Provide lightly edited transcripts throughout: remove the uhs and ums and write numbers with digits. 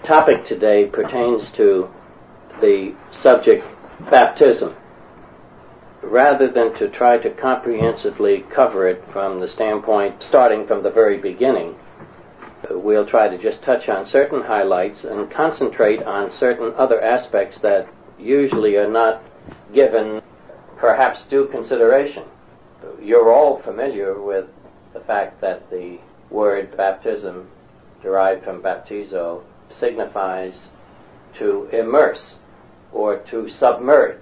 topic today pertains to the subject baptism. Rather than to try to comprehensively cover it from the standpoint starting from the very beginning, we'll try to just touch on certain highlights and concentrate on certain other aspects that usually are not given perhaps due consideration. You're all familiar with the fact that the word baptism, derived from baptizo, signifies to immerse or to submerge,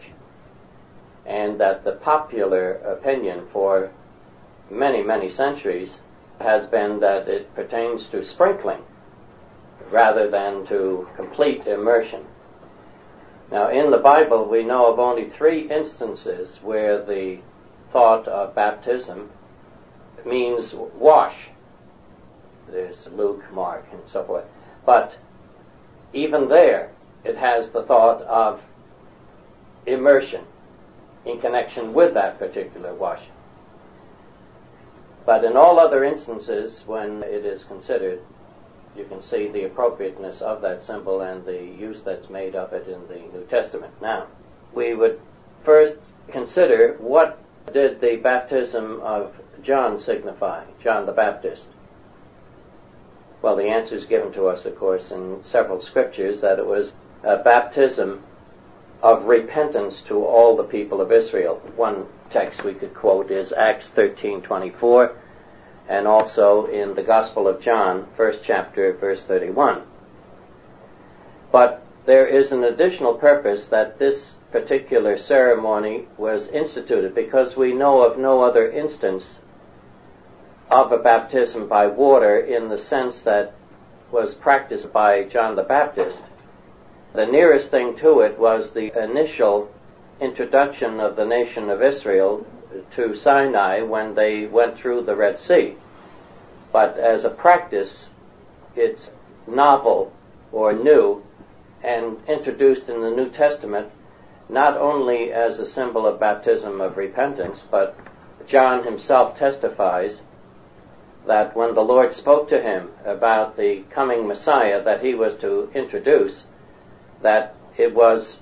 and that the popular opinion for many, many centuries has been that it pertains to sprinkling rather than to complete immersion. Now, in the Bible, we know of only 3 instances where the thought of baptism means wash. There's Luke, Mark, and so forth. But even there, it has the thought of immersion in connection with that particular washing. But in all other instances, when it is considered, you can see the appropriateness of that symbol and the use that's made of it in the New Testament. Now, we would first consider what did the baptism of John signify, John the Baptist. Well, the answer is given to us, of course, in several scriptures, that it was a baptism of repentance to all the people of Israel. One text we could quote is Acts 13:24, and also in the Gospel of John, 1st chapter, verse 31. But there is an additional purpose that this particular ceremony was instituted, because we know of no other instance of a baptism by water in the sense that was practiced by John the Baptist. The nearest thing to it was the initial introduction of the nation of Israel to Sinai when they went through the Red Sea. But as a practice, it's novel or new and introduced in the New Testament not only as a symbol of baptism of repentance, but John himself testifies that when the Lord spoke to him about the coming Messiah that he was to introduce, that it was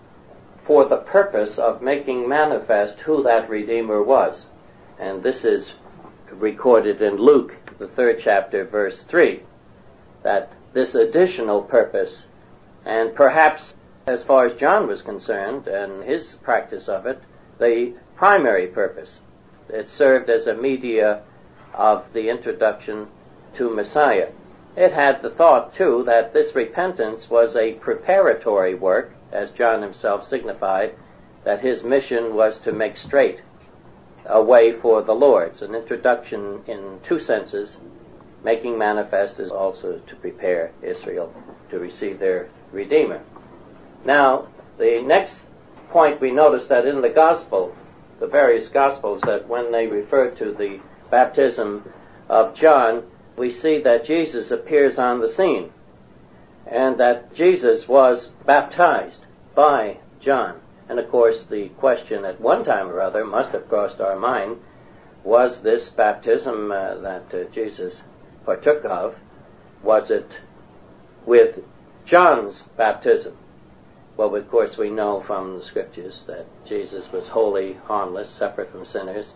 for the purpose of making manifest who that Redeemer was. And this is recorded in Luke, the 3rd chapter, verse 3, that this additional purpose, and perhaps as far as John was concerned and his practice of it, the primary purpose, it served as a media of the introduction to Messiah. It had the thought, too, that this repentance was a preparatory work, as John himself signified, that his mission was to make straight a way for the Lord. It's an introduction in 2 senses. Making manifest is also to prepare Israel to receive their Redeemer. Now, the next point, we notice that in the Gospel, the various Gospels, that when they refer to the baptism of John, we see that Jesus appears on the scene, and that Jesus was baptized by John. And of course, the question at one time or other must have crossed our mind, was this baptism that Jesus partook of, was it with John's baptism? Well, of course, we know from the scriptures that Jesus was holy, harmless, separate from sinners.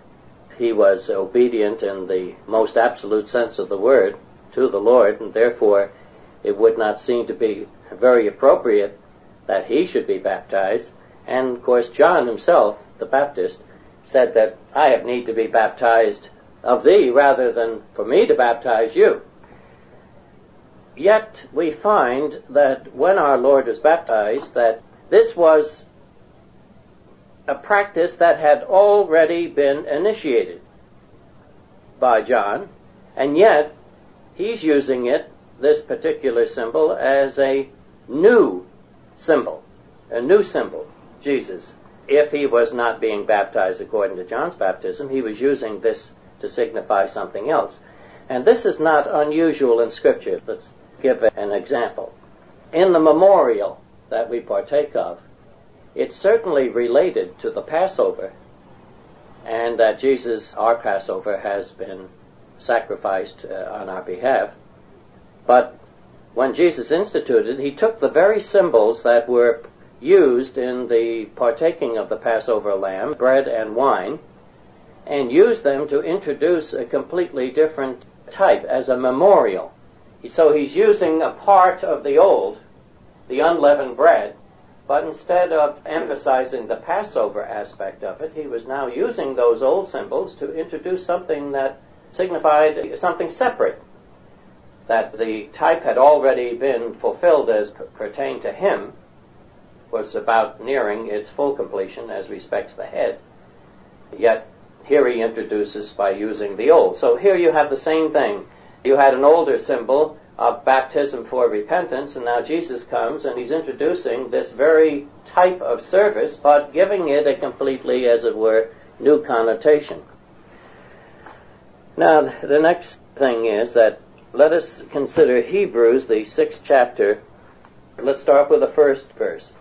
He was obedient in the most absolute sense of the word to the Lord, and therefore it would not seem to be very appropriate that he should be baptized. And of course John himself, the Baptist, said that I have need to be baptized of thee rather than for me to baptize you. Yet we find that when our Lord was baptized, that this was a practice that had already been initiated by John, and yet he's using it, this particular symbol, as a new symbol, Jesus. If he was not being baptized according to John's baptism, he was using this to signify something else. And this is not unusual in Scripture. Let's give an example. In the memorial that we partake of, it's certainly related to the Passover, and that Jesus, our Passover, has been sacrificed on our behalf. But when Jesus instituted, he took the very symbols that were used in the partaking of the Passover lamb, bread and wine, and used them to introduce a completely different type as a memorial. So he's using a part of the old, the unleavened bread, but instead of emphasizing the Passover aspect of it, he was now using those old symbols to introduce something that signified something separate, that the type had already been fulfilled as pertained to him, was about nearing its full completion as respects the head. Yet here he introduces by using the old. So here you have the same thing. You had an older symbol of baptism for repentance, and now Jesus comes and he's introducing this very type of service, but giving it a completely, as it were, new connotation. Now, the next thing is that let us consider Hebrews, the 6th chapter. Let's start with the first verse.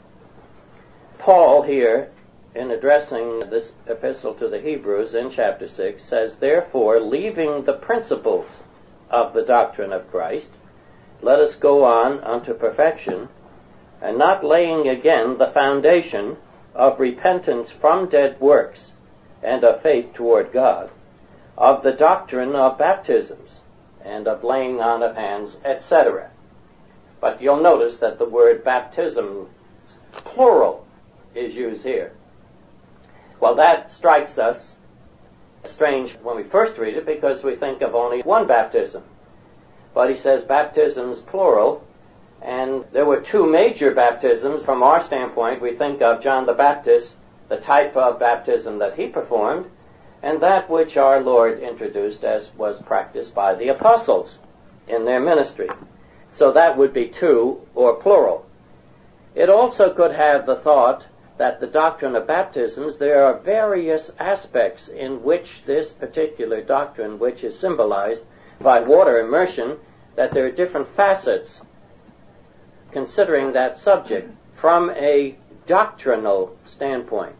Paul here, in addressing this epistle to the Hebrews in chapter 6, says, "Therefore, leaving the principles of the doctrine of Christ, let us go on unto perfection, and not laying again the foundation of repentance from dead works and of faith toward God, of the doctrine of baptisms and of laying on of hands, etc." But you'll notice that the word baptism, plural, is used here. Well, that strikes us strange when we first read it because we think of only one baptism. But he says baptisms plural, and there were two major baptisms. From our standpoint, we think of John the Baptist, the type of baptism that he performed, and that which our Lord introduced as was practiced by the apostles in their ministry. So that would be two or plural. It also could have the thought that the doctrine of baptisms, there are various aspects in which this particular doctrine, which is symbolized by water immersion, that there are different facets considering that subject from a doctrinal standpoint.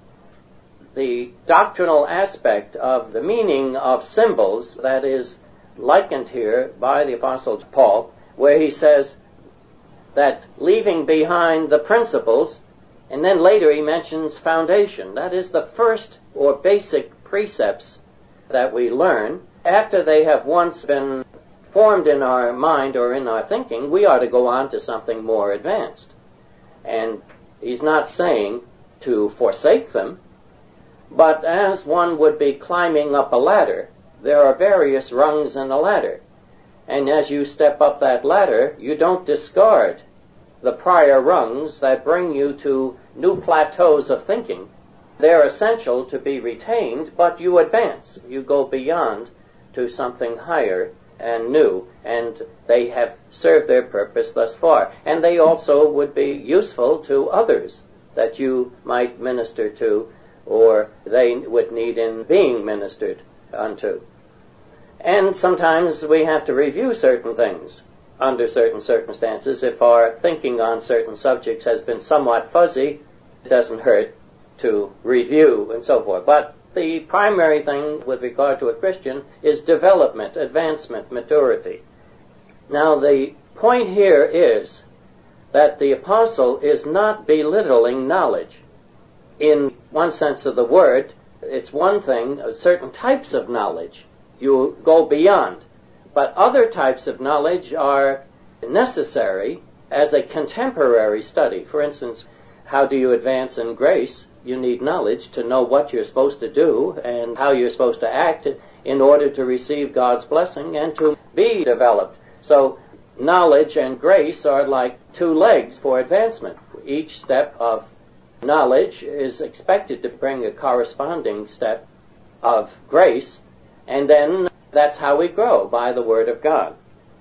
The doctrinal aspect of the meaning of symbols that is likened here by the Apostle Paul, where he says that leaving behind the principles, and then later he mentions foundation. That is the first or basic precepts that we learn. After they have once been formed in our mind or in our thinking, we are to go on to something more advanced. And he's not saying to forsake them, but as one would be climbing up a ladder, there are various rungs in the ladder. And as you step up that ladder, you don't discard the prior rungs that bring you to new plateaus of thinking. They're essential to be retained, but you advance. You go beyond to something higher and new, and they have served their purpose thus far. And they also would be useful to others that you might minister to, or they would need in being ministered unto. And sometimes we have to review certain things under certain circumstances. If our thinking on certain subjects has been somewhat fuzzy, it doesn't hurt to review and so forth. But the primary thing with regard to a Christian is development, advancement, maturity. Now the point here is that the apostle is not belittling knowledge. In one sense of the word, it's one thing, certain types of knowledge you go beyond. But other types of knowledge are necessary as a contemporary study. For instance, how do you advance in grace? You need knowledge to know what you're supposed to do and how you're supposed to act in order to receive God's blessing and to be developed. So knowledge and grace are like two legs for advancement. Each step of knowledge is expected to bring a corresponding step of grace, and then that's how we grow, by the Word of God.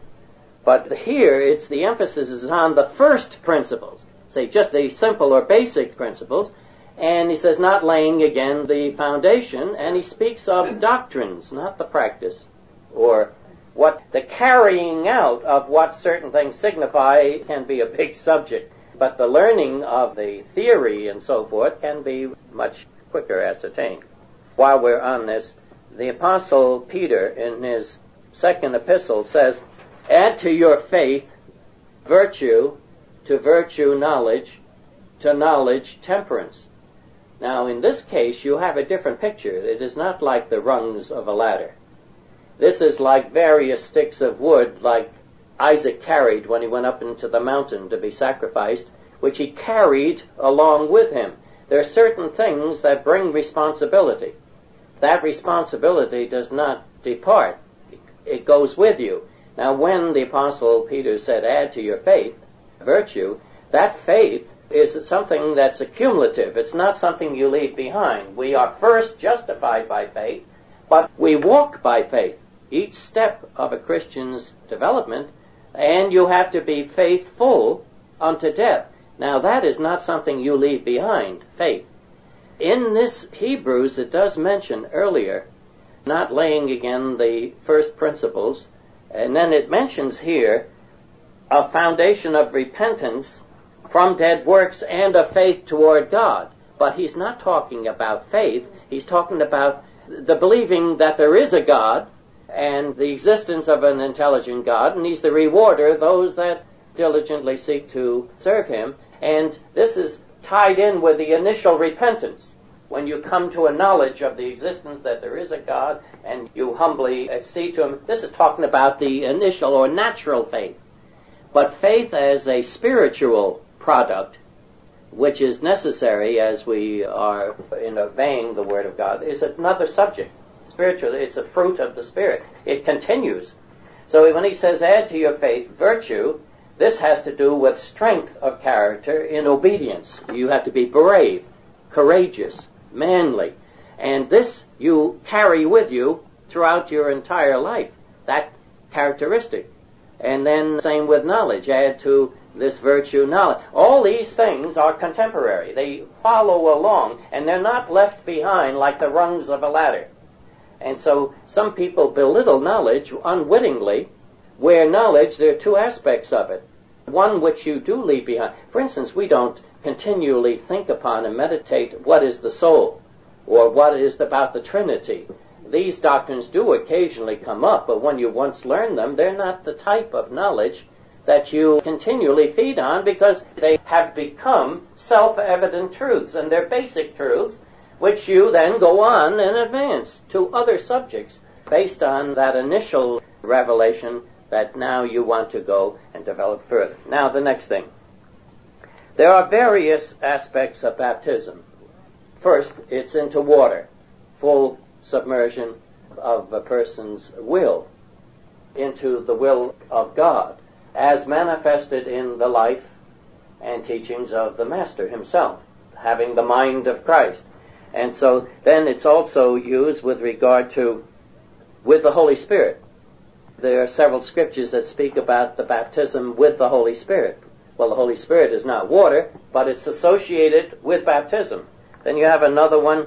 But here, it's the emphasis is on the first principles, say just the simple or basic principles, and he says not laying again the foundation, and he speaks of doctrines, not the practice, or what the carrying out of what certain things signify can be a big subject, but the learning of the theory and so forth can be much quicker ascertained. While we're on this, the Apostle Peter, in his second epistle, says, "Add to your faith virtue, to virtue knowledge, to knowledge temperance. Now, in this case, you have a different picture. It is not like the rungs of a ladder. This is like various sticks of wood, like Isaac carried when he went up into the mountain to be sacrificed, which he carried along with him. There are certain things that bring responsibility. That responsibility does not depart. It goes with you. Now, when the Apostle Peter said, add to your faith virtue, that faith is something that's accumulative. It's not something you leave behind. We are first justified by faith, but we walk by faith. Each step of a Christian's development, and you have to be faithful unto death. Now, that is not something you leave behind, faith. In this Hebrews, it does mention earlier, not laying again the first principles, and then it mentions here a foundation of repentance from dead works and of faith toward God. But he's not talking about faith. He's talking about the believing that there is a God and the existence of an intelligent God, and he's the rewarder of those that diligently seek to serve him. And this is tied in with the initial repentance. When you come to a knowledge of the existence that there is a God and you humbly accede to him, this is talking about the initial or natural faith. But faith as a spiritual product, which is necessary as we are in obeying the Word of God, is another subject. Spiritual, it's a fruit of the Spirit. It continues. So when he says add to your faith virtue, this has to do with strength of character in obedience. You have to be brave, courageous, manly. And this you carry with you throughout your entire life, that characteristic. And then same with knowledge. Add to this virtue knowledge. All these things are contemporary. They follow along, and they're not left behind like the rungs of a ladder. And so some people belittle knowledge unwittingly, where knowledge, there are two aspects of it. One which you do leave behind. For instance, we don't continually think upon and meditate what is the soul, or what is about the Trinity. These doctrines do occasionally come up, but when you once learn them, they're not the type of knowledge that you continually feed on, because they have become self-evident truths, and they're basic truths, which you then go on and advance to other subjects based on that initial revelation that now you want to go and develop further. Now, the next thing. There are various aspects of baptism. First, it's into water, full submersion of a person's will into the will of God, as manifested in the life and teachings of the Master himself, having the mind of Christ. And so then it's also used with regard to with the Holy Spirit. There are several scriptures that speak about the baptism with the Holy Spirit. Well, the Holy Spirit is not water, but it's associated with baptism. Then you have another one,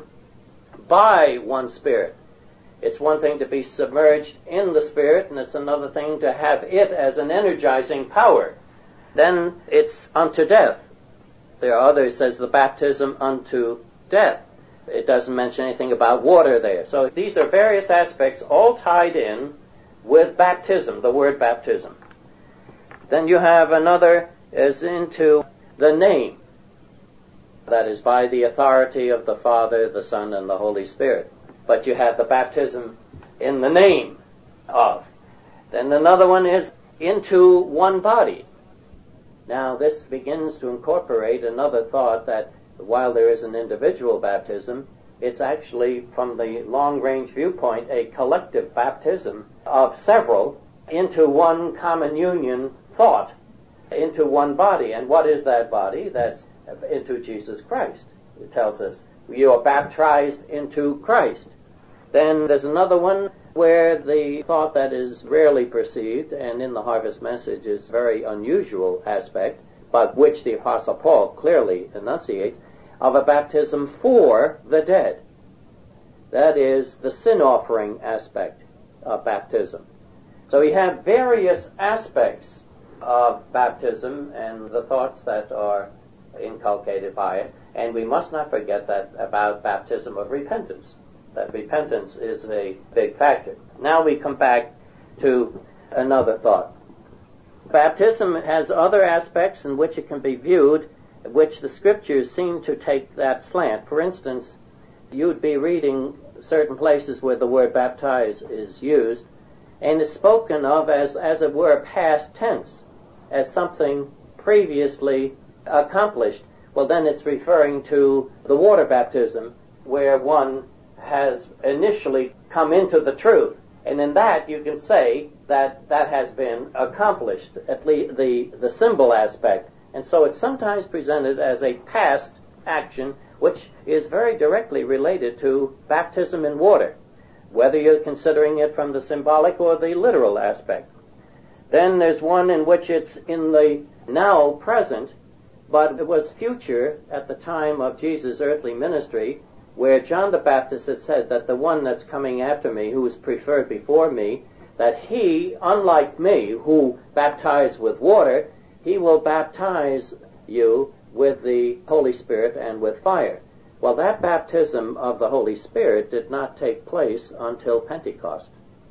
by one Spirit. It's one thing to be submerged in the Spirit, and it's another thing to have it as an energizing power. Then it's unto death. There are others, says the baptism unto death. It doesn't mention anything about water there. So these are various aspects all tied in with baptism, the word baptism. Then you have another is into the name. That is by the authority of the Father, the Son, and the Holy Spirit. But you have the baptism in the name of. Then another one is into one body. Now this begins to incorporate another thought that while there is an individual baptism, it's actually, from the long-range viewpoint, a collective baptism of several into one common union thought, into one body. And what is that body? That's into Jesus Christ. It tells us you are baptized into Christ. Then there's another one where the thought that is rarely perceived, and in the Harvest Message is a very unusual aspect, but which the Apostle Paul clearly enunciates, of a baptism for the dead. That is the sin offering aspect of baptism. So we have various aspects of baptism and the thoughts that are inculcated by it, and we must not forget that about baptism of repentance. That repentance is a big factor. Now we come back to another thought. Baptism has other aspects in which it can be viewed, which the Scriptures seem to take that slant. For instance, you'd be reading certain places where the word baptize is used, and it's spoken of as it were, past tense, as something previously accomplished. Well, then it's referring to the water baptism, where one has initially come into the truth. And in that, you can say that that has been accomplished, at least the symbol aspect. And so it's sometimes presented as a past action, which is very directly related to baptism in water, whether you're considering it from the symbolic or the literal aspect. Then there's one in which it's in the now present, but it was future at the time of Jesus' earthly ministry, where John the Baptist had said that the one that's coming after me, who is preferred before me, that he, unlike me, who baptized with water, he will baptize you with the Holy Spirit and with fire. Well, that baptism of the Holy Spirit did not take place until Pentecost.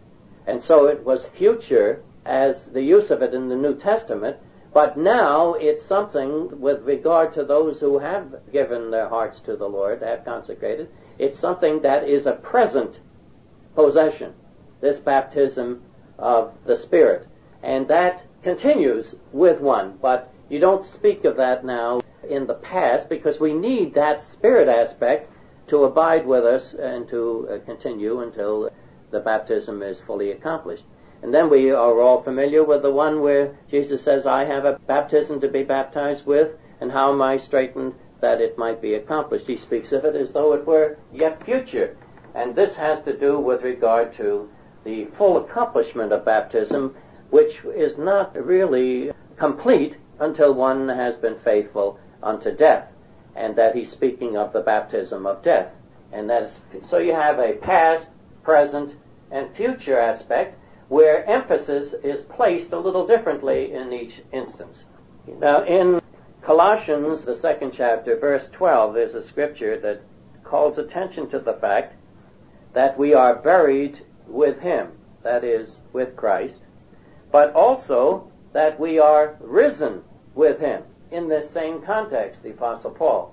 And so it was future as the use of it in the New Testament, but now it's something with regard to those who have given their hearts to the Lord, have consecrated. It's something that is a present possession, this baptism of the Spirit. And that continues with one, but you don't speak of that now in the past, because we need that Spirit aspect to abide with us and to continue until the baptism is fully accomplished. And then we are all familiar with the one where Jesus says, I have a baptism to be baptized with, and how am I straitened that it might be accomplished? He speaks of it as though it were yet future. And this has to do with regard to the full accomplishment of baptism, which is not really complete until one has been faithful unto death. And that he's speaking of the baptism of death. And that is, so you have a past, present, and future aspect, where emphasis is placed a little differently in each instance. Now, in Colossians, the 2nd chapter, verse 12, there's a scripture that calls attention to the fact that we are buried with him, that is, with Christ, but also that we are risen with him. In this same context, the Apostle Paul.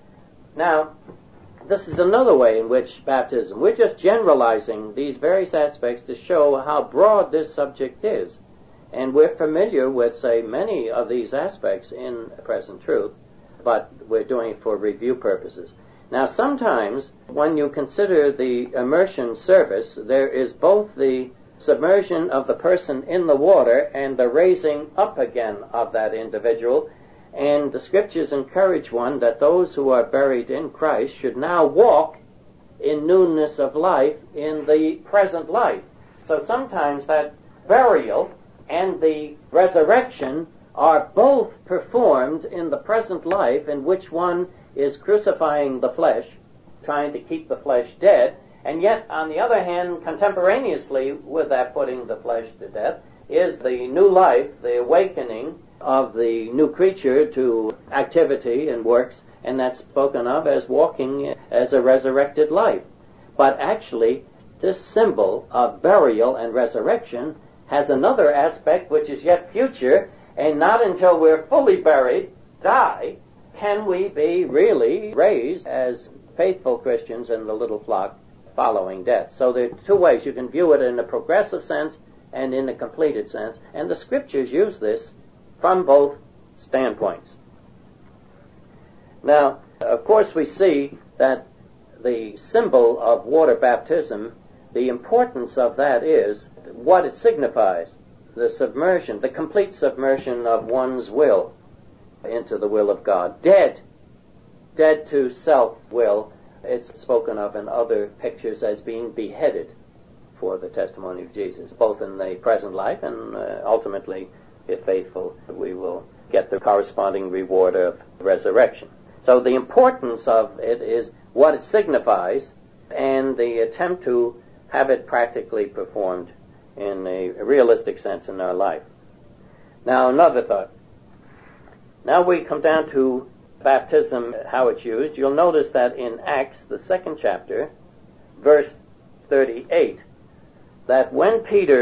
Now, this is another way in which baptism, we're just generalizing these various aspects to show how broad this subject is. And we're familiar with, say, many of these aspects in present truth, but we're doing it for review purposes. Now, sometimes when you consider the immersion service, there is both the submersion of the person in the water and the raising up again of that individual. And the Scriptures encourage one that those who are buried in Christ should now walk in newness of life in the present life. So sometimes that burial and the resurrection are both performed in the present life, in which one is crucifying the flesh, trying to keep the flesh dead, and yet, on the other hand, contemporaneously with that putting the flesh to death, is the new life, the awakening of the new creature to activity and works, and that's spoken of as walking as a resurrected life. But actually, this symbol of burial and resurrection has another aspect which is yet future, and not until we're fully buried, die, can we be really raised as faithful Christians in the little flock following death. So there are two ways. You can view it in a progressive sense and in a completed sense, and the Scriptures use this from both standpoints. Now, of course, we see that the symbol of water baptism, the importance of that is what it signifies, the submersion, the complete submersion of one's will into the will of God. Dead to self-will. It's spoken of in other pictures as being beheaded for the testimony of Jesus, both in the present life and ultimately, if faithful, we will get the corresponding reward of resurrection. So the importance of it is what it signifies and the attempt to have it practically performed in a realistic sense in our life. Now, another thought. Now we come down to baptism, how it's used. You'll notice that in Acts, the 2nd chapter, verse 38, that when Peter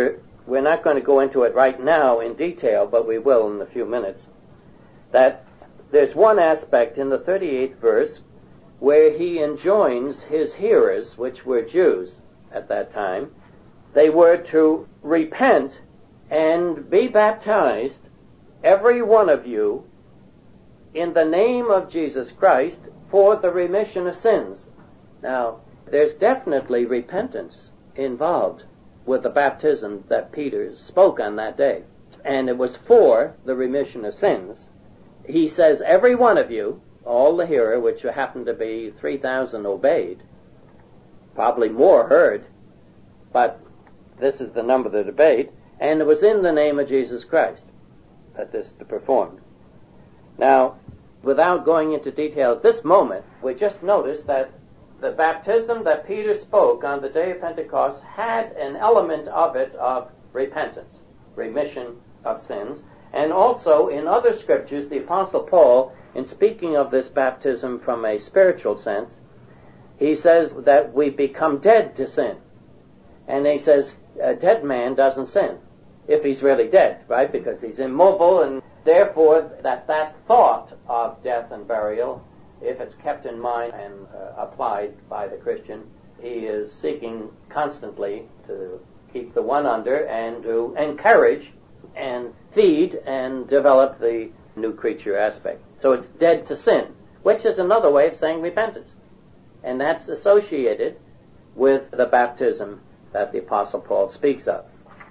we're not going to go into it right now in detail, but we will in a few minutes, that there's one aspect in the 38th verse where he enjoins his hearers, which were Jews at that time, they were to repent and be baptized, every one of you, in the name of Jesus Christ for the remission of sins. Now, there's definitely repentance involved with the baptism that Peter spoke on that day. And it was for the remission of sins. He says, every one of you, all the hearer, which happened to be 3,000 obeyed, probably more heard, but this is the number that obeyed, and it was in the name of Jesus Christ that this was performed. Now, without going into detail at this moment, we just noticed that the baptism that Peter spoke on the day of Pentecost had an element of it of repentance, remission of sins. And also in other scriptures, the Apostle Paul, in speaking of this baptism from a spiritual sense, he says that we become dead to sin. And he says a dead man doesn't sin, if he's really dead, right? Because he's immobile, and therefore that thought of death and burial, if it's kept in mind and applied by the Christian, he is seeking constantly to keep the one under and to encourage and feed and develop the new creature aspect. So it's dead to sin, which is another way of saying repentance. And that's associated with the baptism that the Apostle Paul speaks of.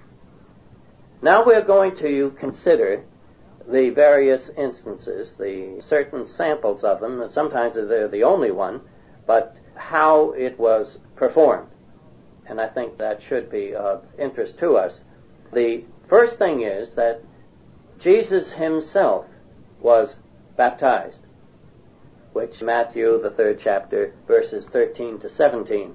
Now we're going to consider the various instances, the certain samples of them, and sometimes they're the only one, but how it was performed. And I think that should be of interest to us. The first thing is that Jesus himself was baptized, which Matthew, the 3rd chapter, verses 13 to 17.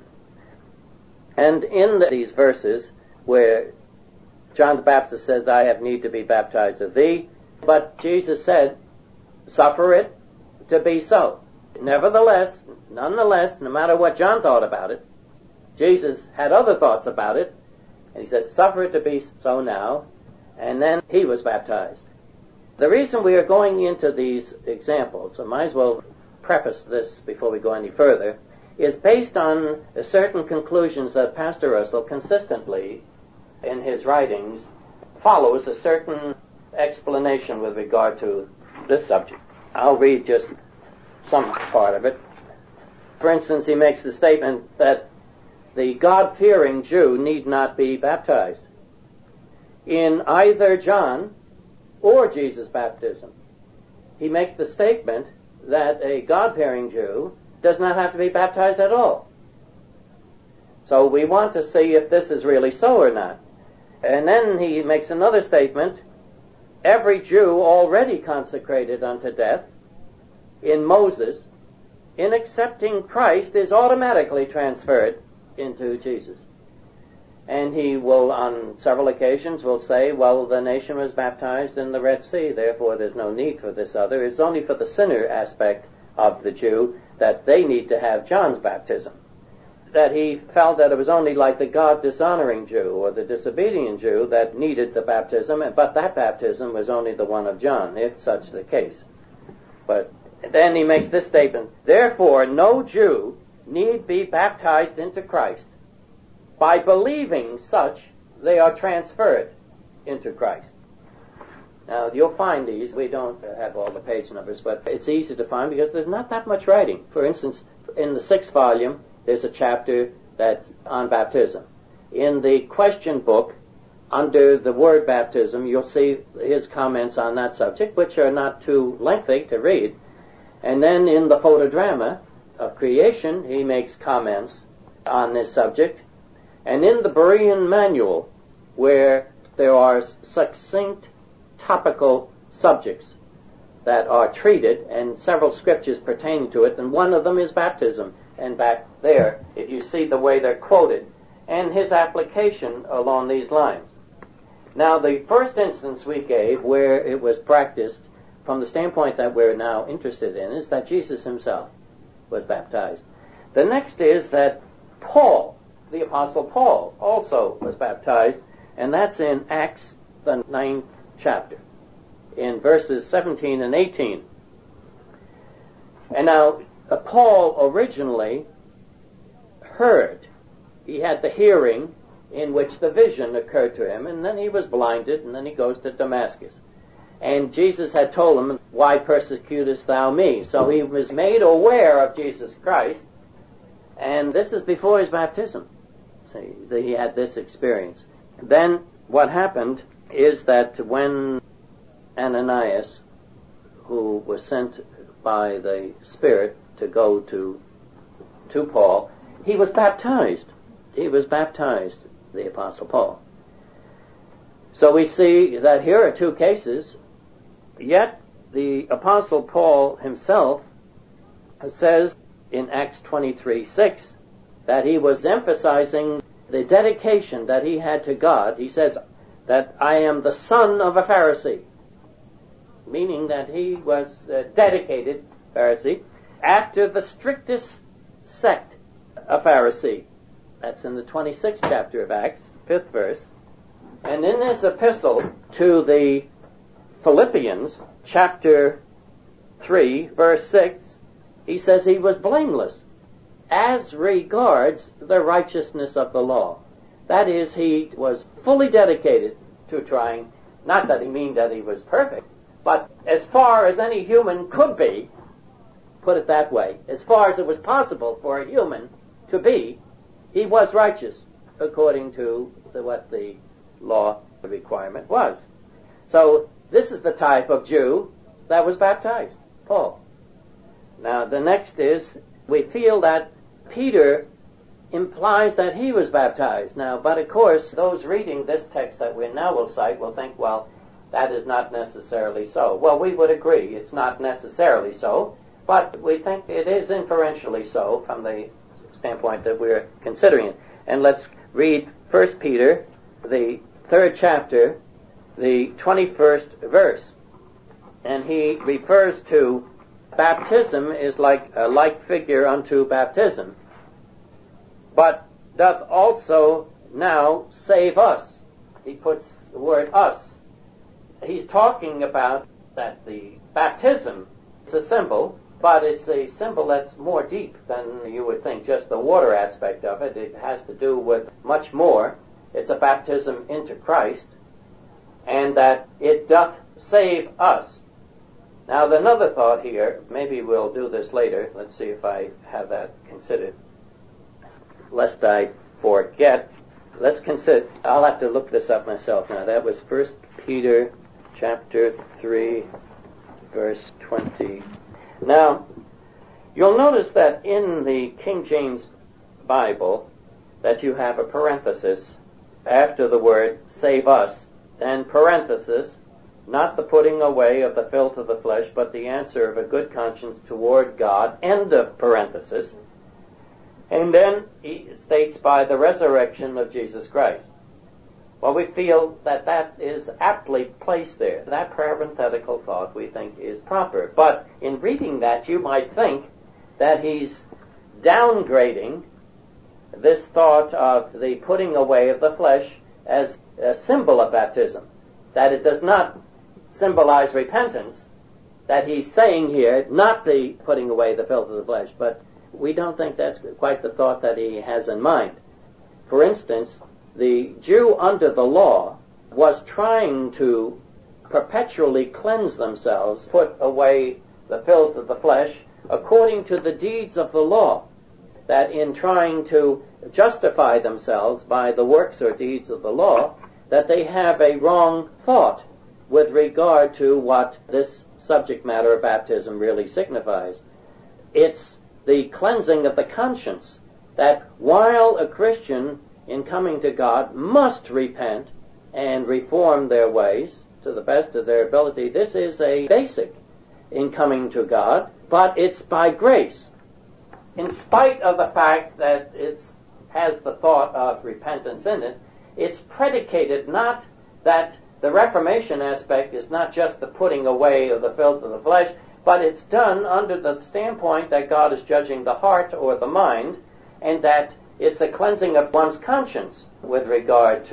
And in these verses where John the Baptist says, I have need to be baptized of thee, but Jesus said, suffer it to be so. Nevertheless, nonetheless, no matter what John thought about it, Jesus had other thoughts about it, and he said, suffer it to be so now, and then he was baptized. The reason we are going into these examples, I might as well preface this before we go any further, is based on certain conclusions that Pastor Russell consistently, in his writings, follows a certain explanation with regard to this subject. I'll read just some part of it. For instance, he makes the statement that the God-fearing Jew need not be baptized in either John or Jesus' baptism. He makes the statement that a God-fearing Jew does not have to be baptized at all. So we want to see if this is really so or not. And then he makes another statement, every Jew already consecrated unto death in Moses, in accepting Christ, is automatically transferred into Jesus. And he will, on several occasions, will say, well, the nation was baptized in the Red Sea, therefore there's no need for this other. It's only for the sinner aspect of the Jew that they need to have John's baptism. That he felt that it was only like the God-dishonoring Jew or the disobedient Jew that needed the baptism, but that baptism was only the one of John, if such the case. But then he makes this statement, therefore no Jew need be baptized into Christ. By believing such, they are transferred into Christ. Now, you'll find these. We don't have all the page numbers, but it's easy to find because there's not that much writing. For instance, in the 6th volume, there's a chapter that's on baptism. In the question book, under the word baptism, you'll see his comments on that subject, which are not too lengthy to read. And then in the photodrama of creation, he makes comments on this subject. And in the Berean Manual, where there are succinct topical subjects that are treated and several scriptures pertaining to it, and one of them is baptism. And back there, if you see the way they're quoted, and his application along these lines. Now, the first instance we gave where it was practiced from the standpoint that we're now interested in is that Jesus himself was baptized. The next is that Paul, the Apostle Paul, also was baptized And that's in Acts, the 9th chapter, in verses 17 and 18. And now, Paul originally heard. He had the hearing in which the vision occurred to him, and then he was blinded, and then he goes to Damascus. And Jesus had told him, "Why persecutest thou me?" So he was made aware of Jesus Christ, and this is before his baptism. See, he had this experience. Then what happened is that when Ananias, who was sent by the Spirit to go to Paul, he was baptized. He was baptized, the Apostle Paul. So we see that here are two cases, yet the Apostle Paul himself says in Acts 23:6 that he was emphasizing the dedication that he had to God. He says that I am the son of a Pharisee, meaning that he was a dedicated Pharisee after the strictest sect of Pharisee. That's in the 26th chapter of Acts, 5th verse. And in this epistle to the Philippians, chapter 3, verse 6, he says he was blameless as regards the righteousness of the law. That is, he was fully dedicated to trying, not that he mean that he was perfect, but as far as any human could be, put it that way, as far as it was possible for a human to be, he was righteous according to what the law requirement was. So this is the type of Jew that was baptized, Paul. Now the next is, we feel that Peter implies that he was baptized. Now, but of course, those reading this text that we now will cite will think, well, that is not necessarily so. Well, we would agree it's not necessarily so, but we think it is inferentially so from the standpoint that we're considering it. And let's read 1 Peter, the 3rd chapter, the 21st verse. And he refers to baptism is like a like figure unto baptism, but doth also now save us. He puts the word us. He's talking about that the baptism is a symbol, but it's a symbol that's more deep than you would think, just the water aspect of it. It has to do with much more. It's a baptism into Christ, and that it doth save us. Now, another thought here, maybe we'll do this later. Let's see if I have that considered. Lest I forget, let's consider, I'll have to look this up myself now. That was 1 Peter chapter 3, verse 20. Now, you'll notice that in the King James Bible that you have a parenthesis after the word save us, and parenthesis, not the putting away of the filth of the flesh, but the answer of a good conscience toward God, end of parenthesis. And then he states by the resurrection of Jesus Christ. Well, we feel that that is aptly placed there. That parenthetical thought we think is proper. But in reading that, you might think that he's downgrading this thought of the putting away of the flesh as a symbol of baptism, that it does not symbolize repentance, that he's saying here, not the putting away the filth of the flesh, but we don't think that's quite the thought that he has in mind. For instance, the Jew under the law was trying to perpetually cleanse themselves, put away the filth of the flesh, according to the deeds of the law, that in trying to justify themselves by the works or deeds of the law, that they have a wrong thought with regard to what this subject matter of baptism really signifies. It's the cleansing of the conscience, that while a Christian in coming to God must repent and reform their ways to the best of their ability, this is a basic in coming to God, but it's by grace. In spite of the fact that it has the thought of repentance in it, it's predicated not that the Reformation aspect is not just the putting away of the filth of the flesh, but it's done under the standpoint that God is judging the heart or the mind, and that it's a cleansing of one's conscience with regard to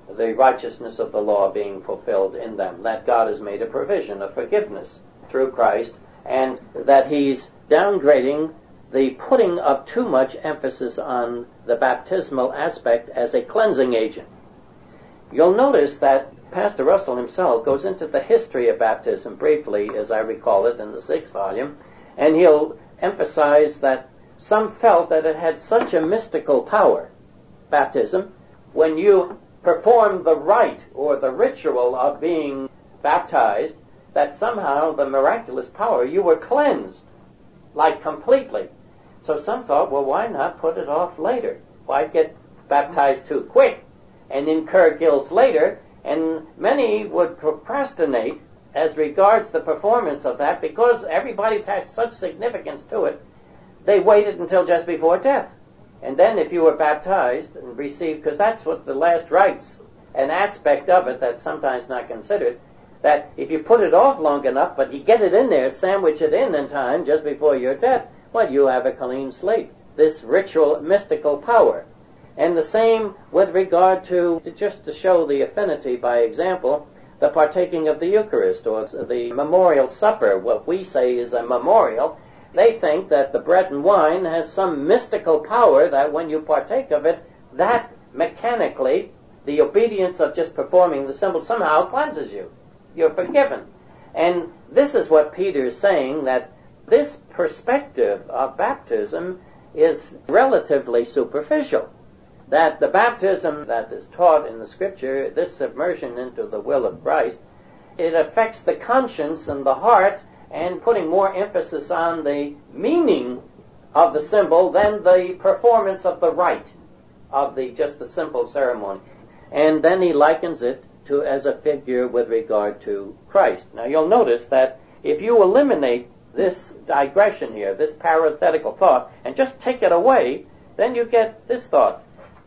the righteousness of the law being fulfilled in them, that God has made a provision of forgiveness through Christ, and that he's downgrading the putting of too much emphasis on the baptismal aspect as a cleansing agent. You'll notice that Pastor Russell himself goes into the history of baptism briefly, as I recall it, in the 6th volume, and he'll emphasize that some felt that it had such a mystical power, baptism, when you performed the rite or the ritual of being baptized, that somehow the miraculous power, you were cleansed, like completely. So some thought, well, why not put it off later? Why get baptized too quick and incur guilt later? And many would procrastinate as regards the performance of that because everybody attached such significance to it. They waited until just before death. And then if you were baptized and received, because that's what the last rites, an aspect of it that's sometimes not considered, that if you put it off long enough, but you get it in there, sandwich it in time just before your death, well, you have a clean slate. This ritual, mystical power. And the same with regard to, just to show the affinity by example, the partaking of the Eucharist, or the memorial supper. What we say is a memorial. They think that the bread and wine has some mystical power that when you partake of it, that mechanically, the obedience of just performing the symbol somehow cleanses you. You're forgiven. And this is what Peter is saying, that this perspective of baptism is relatively superficial. That the baptism that is taught in the Scripture, this submersion into the will of Christ, it affects the conscience and the heart, and putting more emphasis on the meaning of the symbol than the performance of the rite of just the simple ceremony. And then he likens it to as a figure with regard to Christ. Now you'll notice that if you eliminate this digression here, this parenthetical thought, and just take it away, then you get this thought,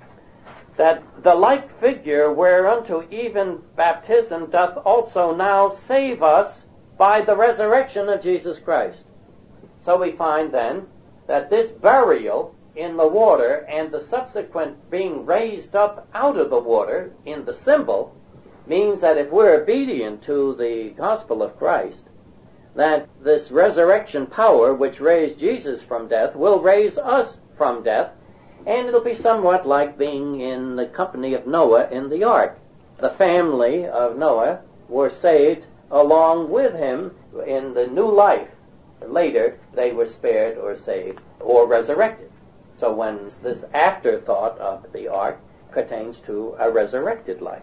that the like figure whereunto even baptism doth also now save us by the resurrection of Jesus Christ. So we find then that this burial in the water and the subsequent being raised up out of the water in the symbol means that if we're obedient to the gospel of Christ, that this resurrection power which raised Jesus from death will raise us from death, and it'll be somewhat like being in the company of Noah in the ark. The family of Noah were saved along with him in the new life. Later, they were spared or saved or resurrected. So when this afterthought of the ark pertains to a resurrected life.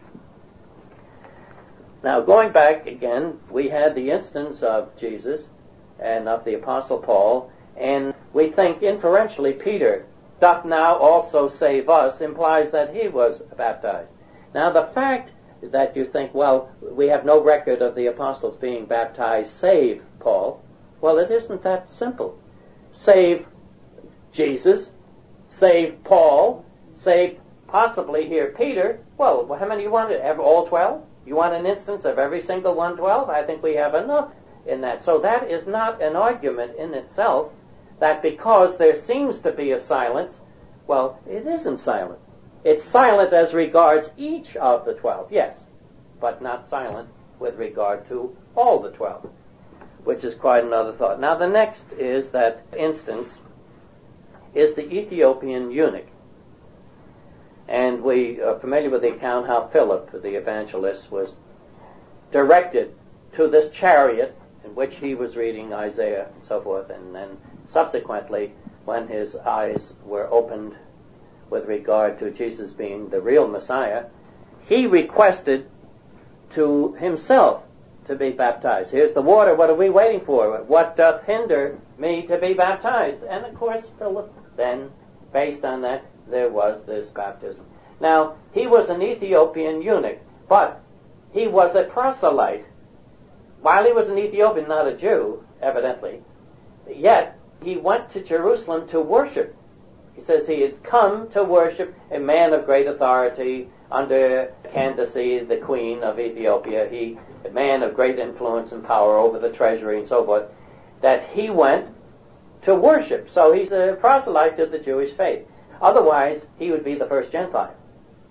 Now, going back again, we had the instance of Jesus and of the Apostle Paul, and we think inferentially Peter doth now also save us implies that he was baptized. Now, the fact that you think, well, we have no record of the apostles being baptized save Paul, well, it isn't that simple. Save Jesus, save Paul, save possibly here Peter. Well, how many you want? All 12? You want an instance of every single 112? I think we have enough in that. So that is not an argument in itself that because there seems to be a silence, well, it isn't silent. It's silent as regards each of the 12, yes, but not silent with regard to all the 12, which is quite another thought. Now, the next is that instance is the Ethiopian eunuch. And we are familiar with the account how Philip, the evangelist, was directed to this chariot in which he was reading Isaiah and so forth, and then subsequently, when his eyes were opened with regard to Jesus being the real Messiah, he requested to himself to be baptized. Here's the water, what are we waiting for? What doth hinder me to be baptized? And of course, Philip then, based on that, there was this baptism. Now, he was an Ethiopian eunuch, but he was a proselyte. While he was an Ethiopian, not a Jew, evidently, yet he went to Jerusalem to worship. He says he had come to worship a man of great authority under Candace, the queen of Ethiopia, a man of great influence and power over the treasury and so forth, that he went to worship. So he's a proselyte to the Jewish faith. Otherwise, he would be the first Gentile.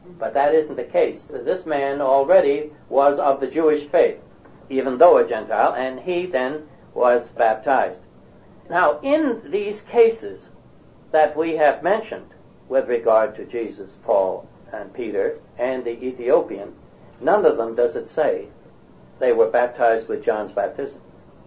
But that isn't the case. This man already was of the Jewish faith, even though a Gentile, and he then was baptized. Now, in these cases that we have mentioned with regard to Jesus, Paul, and Peter, and the Ethiopian, none of them does it say they were baptized with John's baptism.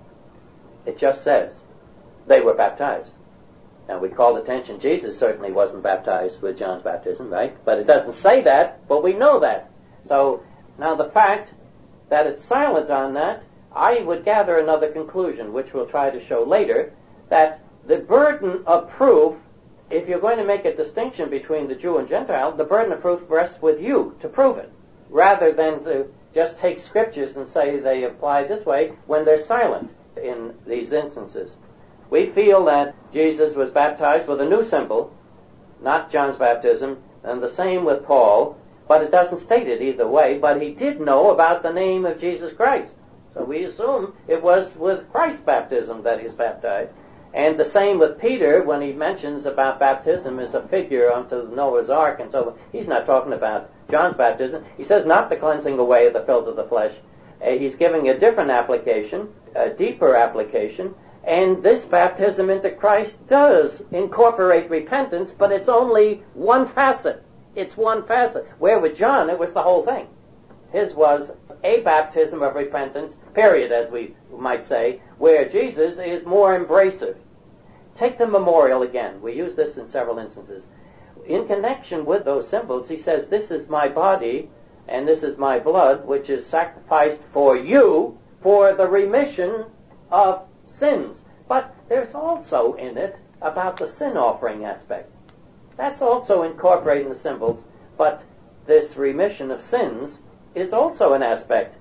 It just says they were baptized. Now, we called attention, Jesus certainly wasn't baptized with John's baptism, right? But it doesn't say that, but we know that. So, now the fact that it's silent on that, I would gather another conclusion, which we'll try to show later, that the burden of proof, if you're going to make a distinction between the Jew and Gentile, the burden of proof rests with you to prove it, rather than to just take scriptures and say they apply this way when they're silent in these instances. We feel that Jesus was baptized with a new symbol, not John's baptism, and the same with Paul, but it doesn't state it either way, but he did know about the name of Jesus Christ. So we assume it was with Christ's baptism that he was baptized. And the same with Peter when he mentions about baptism as a figure unto Noah's ark and so on. He's not talking about John's baptism. He says not the cleansing away of the filth of the flesh. He's giving a different application, a deeper application. And this baptism into Christ does incorporate repentance, but it's only one facet. It's one facet. Where with John, it was the whole thing. His was a baptism of repentance, period, as we might say, where Jesus is more embracive. Take the memorial again. We use this in several instances. In connection with those symbols, he says, this is my body and this is my blood, which is sacrificed for you for the remission of sins. But there's also in it about the sin offering aspect. That's also incorporated in the symbols, but this remission of sins is also an aspect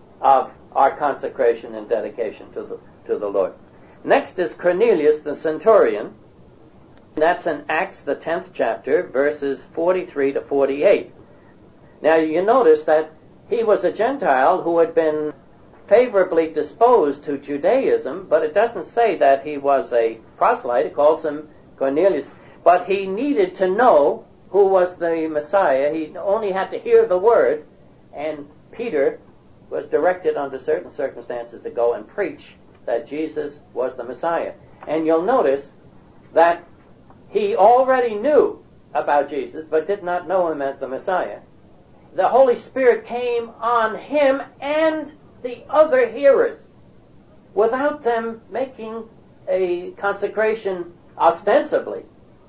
of our consecration and dedication to the Lord. Next is Cornelius the centurion. That's in Acts, the 10th chapter, verses 43 to 48. Now you notice that he was a Gentile who had been favorably disposed to Judaism, but it doesn't say that he was a proselyte. It calls him Cornelius. But he needed to know who was the Messiah. He only had to hear the word, and Peter was directed under certain circumstances to go and preach that Jesus was the Messiah. And you'll notice that he already knew about Jesus, but did not know him as the Messiah. The Holy Spirit came on him and the other hearers without them making a consecration ostensibly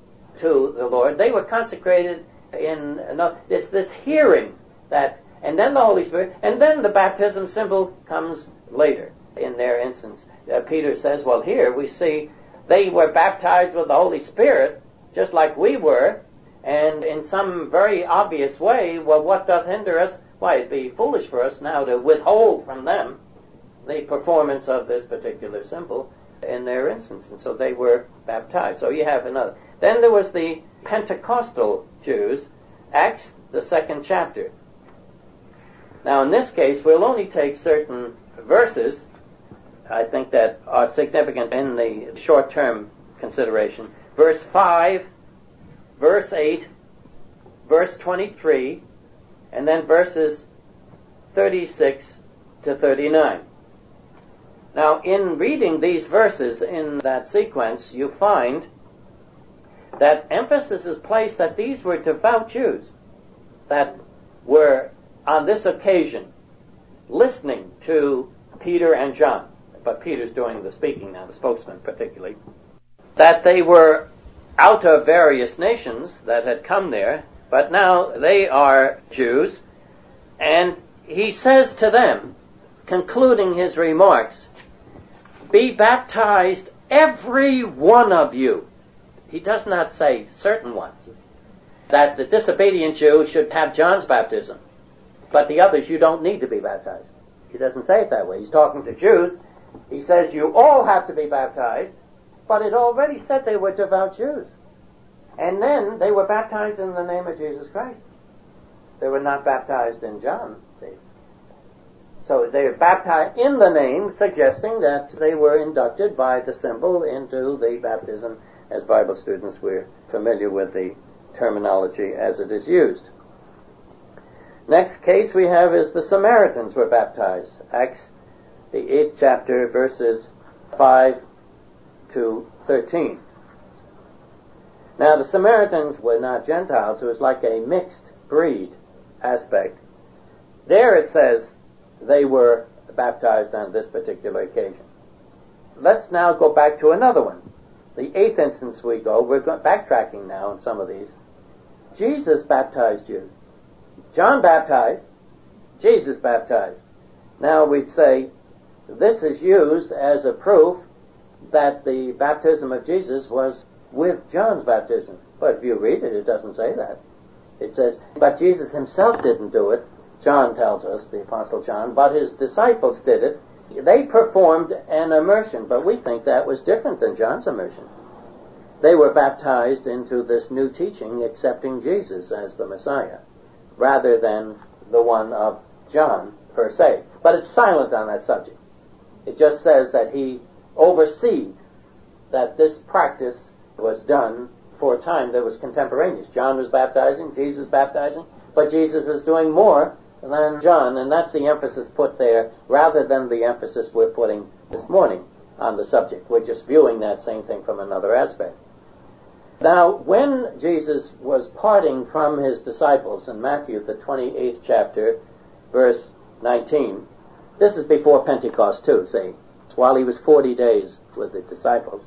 to the Lord. They were consecrated in it's this hearing that, and then the Holy Spirit, and then the baptism symbol comes later in their instance. Peter says, well, here we see they were baptized with the Holy Spirit just like we were, and in some very obvious way, well, what doth hinder us? Why, it'd be foolish for us now to withhold from them the performance of this particular symbol in their instance. And so they were baptized. So you have another. Then there was the Pentecostal Jews, Acts, the 2nd chapter. Now in this case, we'll only take certain verses, I think, that are significant in the short-term consideration. Verse 5, verse 8, verse 23, and then verses 36 to 39. Now, in reading these verses in that sequence, you find that emphasis is placed that these were devout Jews that were, on this occasion, listening to Peter and John. But Peter's doing the speaking now, the spokesman particularly. That they were out of various nations that had come there, but now they are Jews, and he says to them, concluding his remarks, be baptized, every one of you. He does not say certain ones. That the disobedient Jew should have John's baptism, but the others you don't need to be baptized. He doesn't say it that way. He's talking to Jews. He says you all have to be baptized, but it already said they were devout Jews. And then they were baptized in the name of Jesus Christ. They were not baptized in John. So they were baptized in the name, suggesting that they were inducted by the symbol into the baptism. As Bible students, we're familiar with the terminology as it is used. Next case we have is the Samaritans were baptized. Acts, the 8th chapter, verses 5 to 13. Now the Samaritans were not Gentiles. It was like a mixed breed aspect. There it says they were baptized on this particular occasion. Let's now go back to another one. The 8th instance we're backtracking now in some of these. Jesus baptized Jews. John baptized, Jesus baptized. Now we'd say this is used as a proof that the baptism of Jesus was with John's baptism. But if you read it, it doesn't say that. It says, but Jesus himself didn't do it. John tells us, the Apostle John, but his disciples did it. They performed an immersion, but we think that was different than John's immersion. They were baptized into this new teaching, accepting Jesus as the Messiah, rather than the one of John, per se. But it's silent on that subject. It just says that he overseed that this practice was done for a time that was contemporaneous. John was baptizing, Jesus was baptizing, but Jesus was doing more than John, and that's the emphasis put there, rather than the emphasis we're putting this morning on the subject. We're just viewing that same thing from another aspect. Now, when Jesus was parting from his disciples in Matthew, the 28th chapter, verse 19, this is before Pentecost too, see. It's while he was 40 days with the disciples.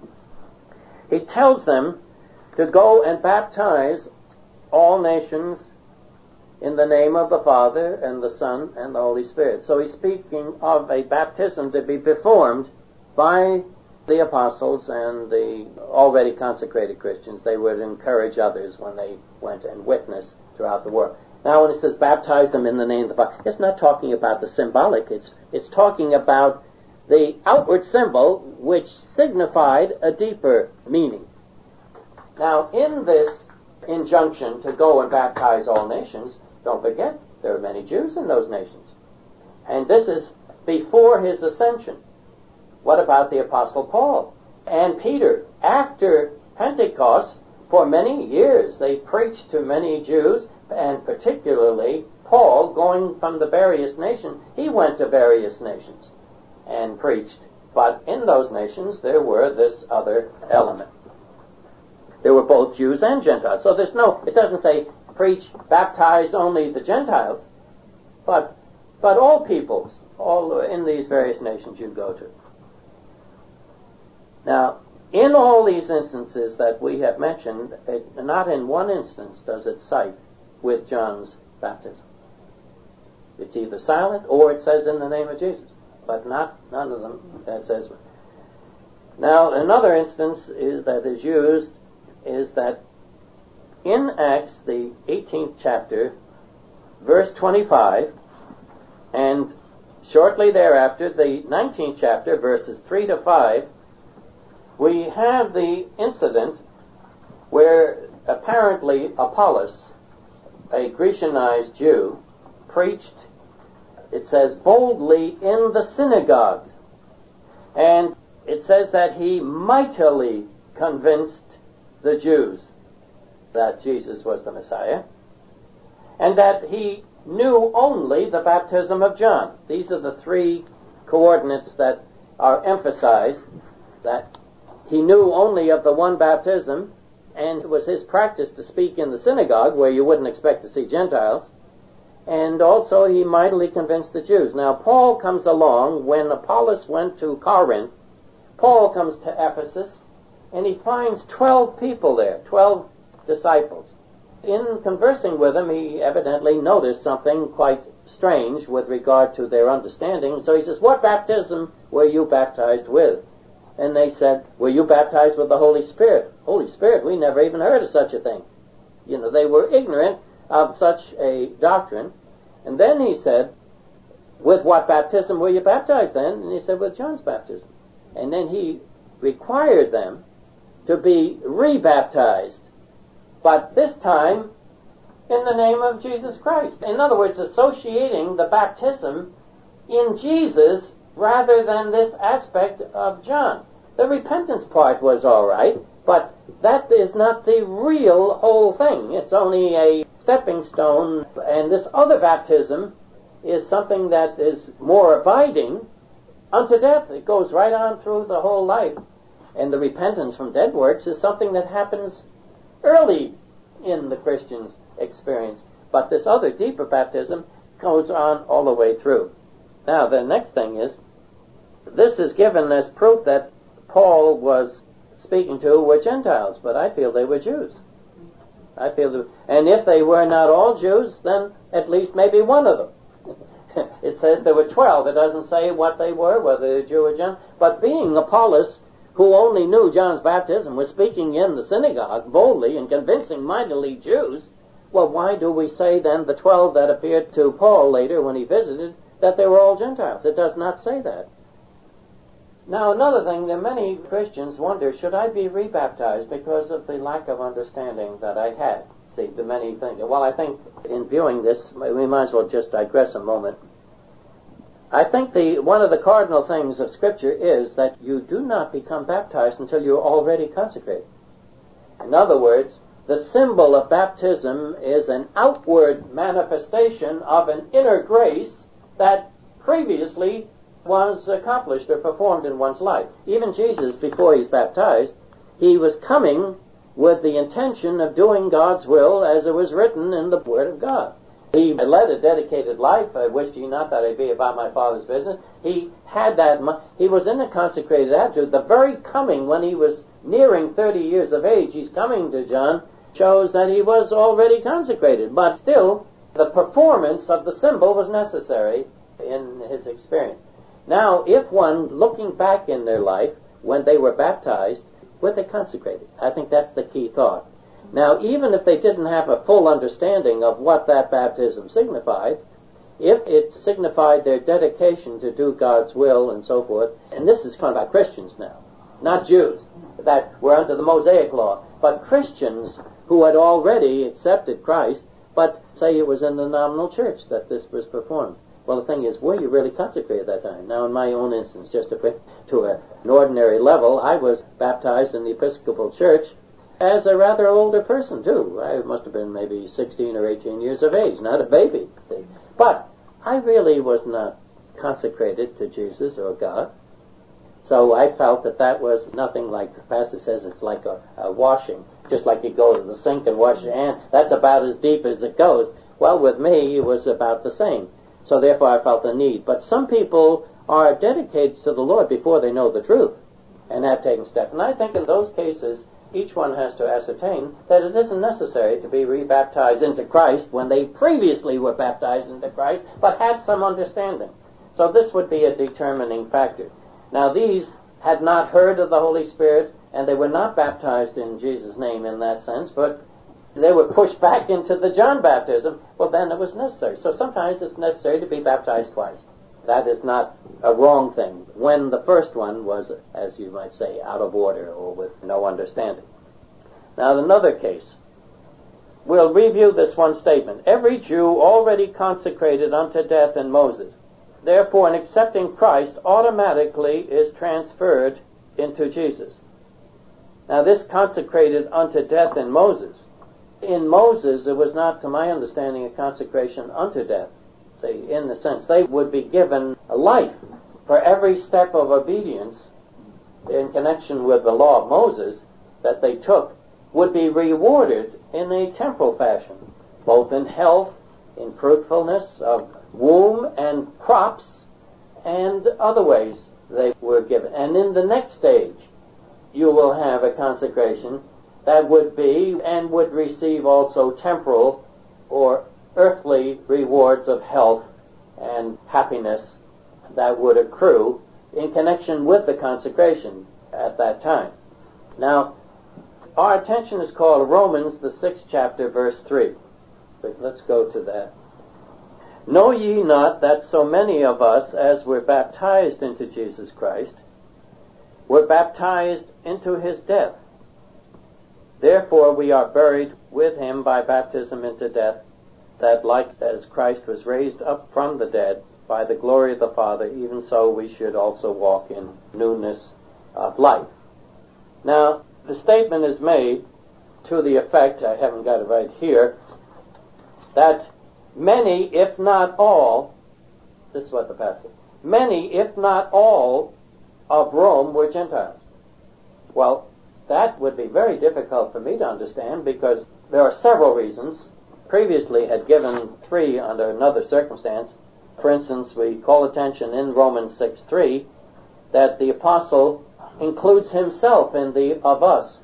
He tells them to go and baptize all nations in the name of the Father and the Son and the Holy Spirit. So he's speaking of a baptism to be performed by the apostles and the already consecrated Christians. They would encourage others when they went and witnessed throughout the world. Now when it says baptize them in the name of the Father, it's not talking about the symbolic, it's talking about the outward symbol which signified a deeper meaning. Now in this injunction to go and baptize all nations, don't forget, there are many Jews in those nations. And this is before his ascension. What about the Apostle Paul and Peter? After Pentecost, for many years, they preached to many Jews, and particularly Paul, going from the various nations, he went to various nations and preached. But in those nations, there were this other element. There were both Jews and Gentiles. So it doesn't say preach, baptize only the Gentiles, but all peoples, all in these various nations you go to. Now, in all these instances that we have mentioned, not in one instance does it cite with John's baptism. It's either silent or it says in the name of Jesus, but none of them that says. Now, another instance that is used is that in Acts, the 18th chapter, verse 25, and shortly thereafter, the 19th chapter, verses 3 to 5, we have the incident where apparently Apollos, a Grecianized Jew, preached, it says, boldly in the synagogues. And it says that he mightily convinced the Jews that Jesus was the Messiah, and that he knew only the baptism of John. These are the three coordinates that are emphasized, that he knew only of the one baptism, and it was his practice to speak in the synagogue, where you wouldn't expect to see Gentiles, and also he mightily convinced the Jews. Now, Paul comes along when Apollos went to Corinth. Paul comes to Ephesus, and he finds 12 people there, 12 disciples. In conversing with them, he evidently noticed something quite strange with regard to their understanding. So he says, what baptism were you baptized with? And they said, were you baptized with the Holy Spirit? Holy Spirit, we never even heard of such a thing. They were ignorant of such a doctrine. And then he said, with what baptism were you baptized then? And he said, with John's baptism. And then he required them to be rebaptized, but this time in the name of Jesus Christ. In other words, associating the baptism in Jesus rather than this aspect of John. The repentance part was all right, But that is not the real whole thing. It's only a stepping stone, and this other baptism is something that is more abiding unto death. It goes right on through the whole life. And the repentance from dead works is something that happens early in the Christian's experience. But this other deeper baptism goes on all the way through. Now, the next thing is, this is given as proof that Paul was speaking to were Gentiles, but I feel they were Jews. And if they were not all Jews, then at least maybe one of them. It says there were 12. It doesn't say what they were, whether they were Jew or Gentile. But being Apollos, who only knew John's baptism, was speaking in the synagogue boldly and convincing mightily Jews, well, why do we say then the 12 that appeared to Paul later when he visited, that they were all Gentiles? It does not say that. Now, another thing, that many Christians wonder, should I be rebaptized because of the lack of understanding that I had? See, the many things. Well, I think in viewing this, we might as well just digress a moment. I think one of the cardinal things of Scripture is that you do not become baptized until you're already consecrated. In other words, the symbol of baptism is an outward manifestation of an inner grace that previously was accomplished or performed in one's life. Even Jesus, before he's baptized, he was coming with the intention of doing God's will as it was written in the Word of God. He led a dedicated life. I wished ye not that I be about my Father's business. He had that. He was in a consecrated attitude. The very coming, when he was nearing 30 years of age, he's coming to John, shows that he was already consecrated. But still, the performance of the symbol was necessary in his experience. Now, if one, looking back in their life, when they were baptized, were they consecrated? I think that's the key thought. Now, even if they didn't have a full understanding of what that baptism signified, if it signified their dedication to do God's will and so forth, and this is talking about Christians now, not Jews, that were under the Mosaic law, but Christians who had already accepted Christ, but say it was in the nominal church that this was performed. Well, the thing is, were you really consecrated at that time? Now, in my own instance, just to an ordinary level, I was baptized in the Episcopal Church as a rather older person, too. I must have been maybe 16 or 18 years of age, not a baby. See? But I really was not consecrated to Jesus or God. So I felt that was nothing like, the pastor says, it's like a washing. Just like you go to the sink and wash your hands. That's about as deep as it goes. Well, with me, it was about the same. So therefore I felt the need. But some people are dedicated to the Lord before they know the truth and have taken steps. And I think in those cases, each one has to ascertain that it isn't necessary to be rebaptized into Christ when they previously were baptized into Christ, but had some understanding. So this would be a determining factor. Now these had not heard of the Holy Spirit, and they were not baptized in Jesus' name in that sense, but they were pushed back into the John baptism. Well, then it was necessary. So sometimes it's necessary to be baptized twice. That is not a wrong thing when the first one was, as you might say, out of order or with no understanding. Now, another case. We'll review this one statement. Every Jew already consecrated unto death in Moses. Therefore, in accepting Christ, automatically is transferred into Jesus. Now, this consecrated unto death in Moses. In Moses, it was not, to my understanding, a consecration unto death. See, in the sense, they would be given a life for every step of obedience in connection with the law of Moses that they took would be rewarded in a temporal fashion, both in health, in fruitfulness of womb and crops, and other ways they were given. And in the next stage, you will have a consecration that would be and would receive also temporal or earthly rewards of health and happiness that would accrue in connection with the consecration at that time. Now, our attention is called to Romans, the 6th chapter, verse 3. But let's go to that. Know ye not that so many of us as were baptized into Jesus Christ were baptized into his death? Therefore we are buried with him by baptism into death, that like as Christ was raised up from the dead by the glory of the Father, even so we should also walk in newness of life. Now, the statement is made to the effect, I haven't got it right here, that many, if not all, this is what the passage, many, if not all, of Rome were Gentiles. Well, that would be very difficult for me to understand because there are several reasons. Previously had given 3 under another circumstance. For instance, we call attention in Romans 6:3 that the apostle includes himself in the of us.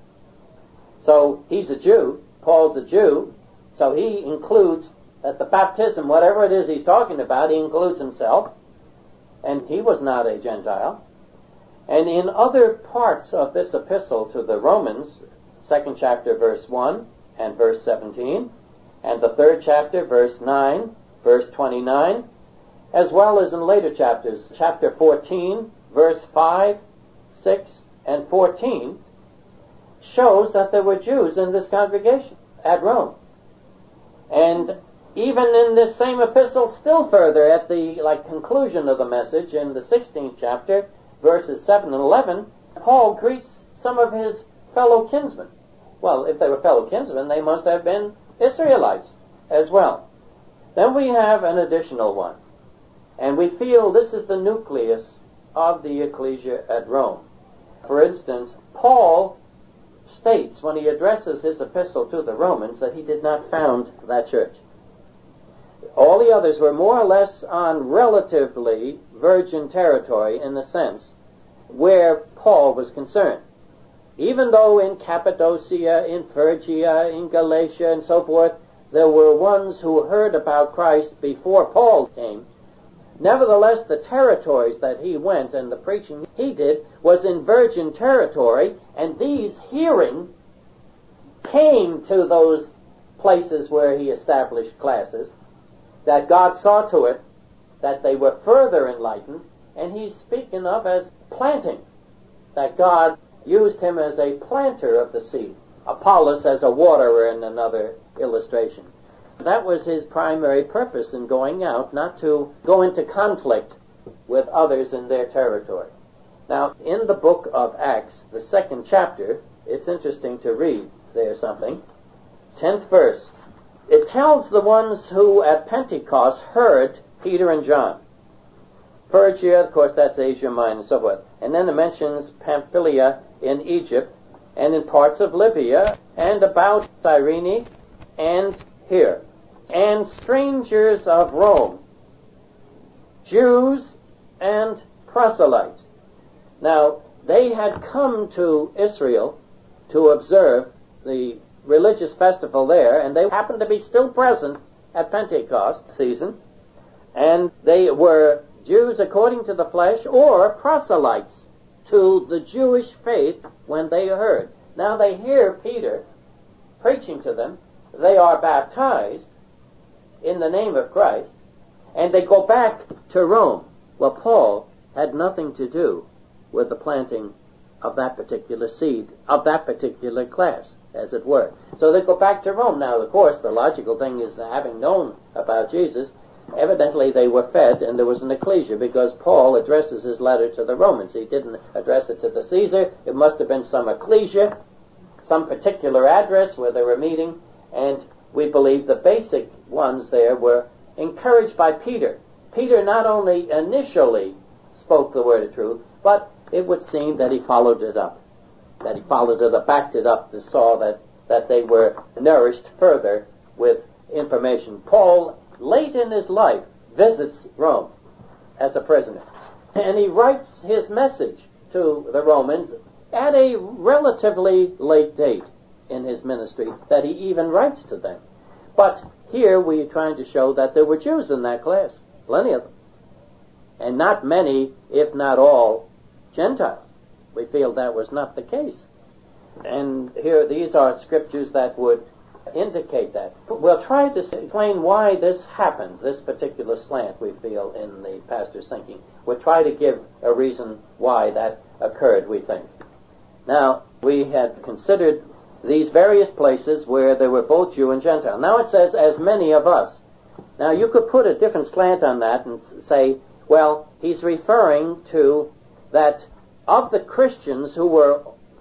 So he's a Jew, Paul's a Jew, so he includes that the baptism, whatever it is he's talking about, he includes himself, and he was not a Gentile. And in other parts of this epistle to the Romans, 2nd chapter, verse 1 and verse 17, and the 3rd chapter, verse 9, verse 29, as well as in later chapters, chapter 14, verse 5, 6, and 14, shows that there were Jews in this congregation at Rome. And even in this same epistle, still further, at the conclusion of the message in the 16th chapter, verses 7 and 11, Paul greets some of his fellow kinsmen. Well, if they were fellow kinsmen, they must have been Israelites as well. Then we have an additional one. And we feel this is the nucleus of the ecclesia at Rome. For instance, Paul states when he addresses his epistle to the Romans that he did not found that church. All the others were more or less on relatively virgin territory in the sense where Paul was concerned. Even though in Cappadocia, in Phrygia, in Galatia, and so forth, there were ones who heard about Christ before Paul came, nevertheless the territories that he went and the preaching he did was in virgin territory, and these hearing came to those places where he established classes, that God saw to it that they were further enlightened, and he's speaking of as planting, that God used him as a planter of the seed, Apollos as a waterer in another illustration. That was his primary purpose in going out, not to go into conflict with others in their territory. Now, in the book of Acts, the 2nd chapter, it's interesting to read there something. 10th verse. It tells the ones who at Pentecost heard Peter and John. Phrygia, of course, that's Asia Minor and so forth. And then it mentions Pamphylia in Egypt and in parts of Libya and about Cyrene and here. And strangers of Rome, Jews and proselytes. Now, they had come to Israel to observe the religious festival there, and they happened to be still present at Pentecost season, and they were Jews according to the flesh or proselytes to the Jewish faith when they heard. Now they hear Peter preaching to them, they are baptized in the name of Christ, and they go back to Rome. Well, Paul had nothing to do with the planting of that particular seed, of that particular class, as it were. So they go back to Rome. Now, of course, the logical thing is that having known about Jesus, evidently they were fed and there was an ecclesia, because Paul addresses his letter to the Romans. He didn't address it to the Caesar. It must have been some ecclesia, some particular address where they were meeting, and we believe the basic ones there were encouraged by Peter. Peter not only initially spoke the word of truth, but it would seem that he followed it up. That he followed it up, backed it up, to saw that they were nourished further with information. Paul, late in his life, visits Rome as a prisoner. And he writes his message to the Romans at a relatively late date in his ministry that he even writes to them. But here we are trying to show that there were Jews in that class, plenty of them, and not many, if not all, Gentiles. We feel that was not the case. And here, these are scriptures that would indicate that. We'll try to explain why this happened, this particular slant we feel in the pastor's thinking. We'll try to give a reason why that occurred, we think. Now, we had considered these various places where there were both Jew and Gentile. Now it says, as many of us. Now you could put a different slant on that and say, well, he's referring to that of the Christians who were